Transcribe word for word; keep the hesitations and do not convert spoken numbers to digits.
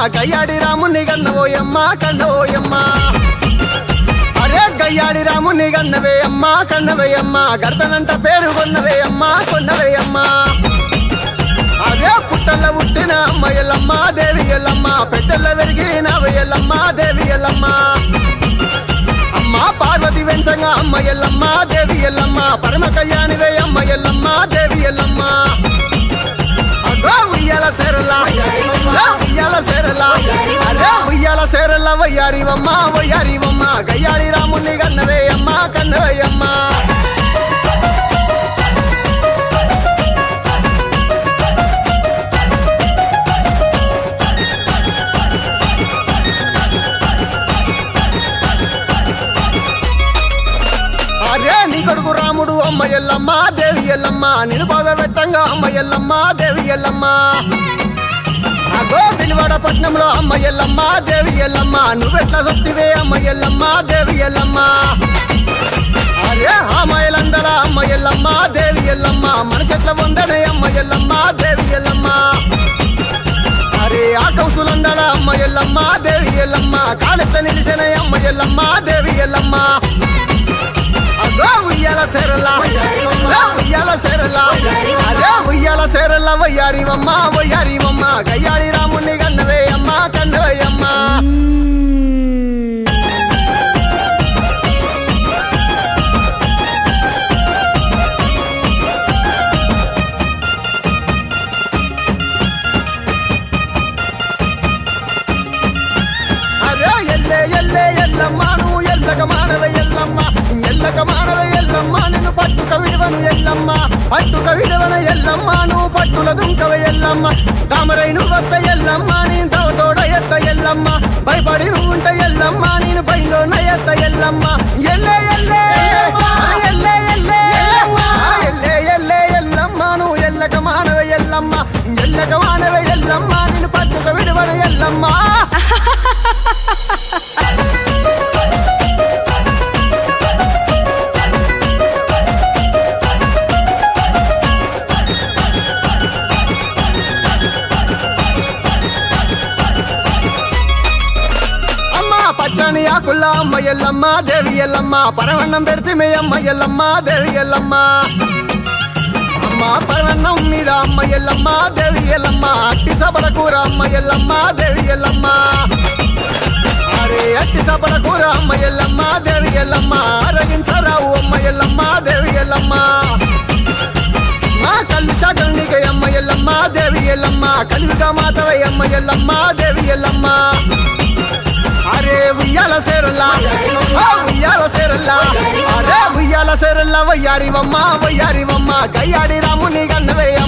గయ్యాడి రాముని గన్నవోయమ్మ కన్నవోయమ్మ అరే గయ్యాడి రాముని గన్నవే అమ్మ కన్నవే అమ్మ గర్దనంట పేరు కొన్నవే అమ్మ కొన్నవే అమ్మ అదే పుట్టల పుట్టిన అమ్మ ఎల్లమ్మ దేవి ఎల్లమ్మ పెట్టెల్ల వెరిగిన ఎల్లమ్మ దేవి ఎల్లమ్మ అమ్మ పార్వతి వెంచంగా అమ్మ ఎల్లమ్మ దేవి ఎల్లమ్మ పరమ కళ్యాణివే అమ్మ ఎల్లమ్మ దేవి ఎల్లమ్మ అదో ఉయ్యాల సేరలా ఉయ్యాల సేరలా అదే ఉయ్యాల సేరలా వయ్యారివమ్మ వయ్యారివమ్మ గయ్యాడి రాముని కన్నవే అమ్మ కన్నవే అమ్మ కొడుకు రాముడు అమ్మ ఎల్లమ్మ దేవి ఎల్లమ్మ నిన్ను బాగా పెట్టంగా అమ్మ ఎల్లమ్మ దేవి ఎల్లమ్మ అగో విలువడ పట్నంలో అమ్మ ఎల్లమ్మ దేవి ఎల్లమ్మ నువ్వెట్లా సొత్తివే అమ్మ ఎల్లమ్మ దేవి ఎల్లమ్మ అరే అమ్మాయిలందల అమ్మ ఎల్లమ్మ దేవి ఎల్లమ్మ మనసెట్ల పొందనే అమ్మ ఎల్లమ్మ దేవి ఎల్లమ్మ అరే ఆ కౌసులందల అమ్మ ఎల్లమ్మ దేవి ఎల్లమ్మ కాలెత్త నిలిసిన అమ్మ ఎల్లమ్మ దేవి ఎల్లమ్మ అదో ఉయ్యాల సేరలా ఉయ్యాల సేరలా అదే ఉయ్యాల సేరలా వయ్యారివమ్మ వయ్యారివమ్మ గయ్యాడి రాముని కన్నవే అమ్మ కన్నవే అమ్మ అరే ఎల్లే ఎల్లే ఎల్లమ్మ నువ్వు ఎల్లక మానవ ఎల్లమ్మ ఎల్లక మానవ ఎల్లమ్మ నిన్ను పట్టుక విడవను ఎల్లమ్మ పట్టుక విడవన ఎల్లమ్మ నువ్వు పట్టుల దుంకవ ఎల్లమ్మ తామరై నువ్వు వద్ద ఎల్లమ్మ నేను తోడ ఎత్త ఎల్లమ్మ భయపడి నువ్వు ఉంట ఎల్లమ్మ నేను పైలో ఎత్త ఎల్లమ్మ ఎల్లే ఎల్లే ఎల్లే ఎల్లే ఎల్లే ఎల్లే ఎల్లమ్మ నువ్వు ఎల్లక మానవ ఎల్లమ్మ ఎల్లక మానవ ఎల్లమ్మ నిన్ను పట్టుక విడవన ఎల్లమ్మ పచ్చని ఆకుల్ల అమ్మ ఎల్లమ్మ దేవి ఎల్లమ్మ పరవన్నం పెడితే అమ్మ ఎల్లమ్మ దేవి ఎల్లమ్మ అమ్మ పరవన్నం మీద అమ్మ ఎల్లమ్మ దేవి ఎల్లమ్మ అట్టి సబల కూర అమ్మ ఎల్లమ్మ దేవి ఎల్లమ్మ అరే అట్టి సబల కూర అమ్మ ఎల్లమ్మ దేవి ఎల్లమ్మ అరగించరావు అమ్మ ఎల్లమ్మ దేవి ఎల్లమ్మ మా కళ్ళు శాఖలు నీకే అమ్మ ఎల్లమ్మ దేవి ఎల్లమ్మ కలివిగా మాతవై అమ్మ ఎల్లమ్మ దేవి ఎల్లమ్మ అరే ఉయ్యాల సేరల్లా ఉయ్యాల సేరల్లా అరే ఉయ్యాల సేరల్లా వయ్యారివమ్మ వయ్యారివమ్మ గయ్యాడి రాముని కన్నవే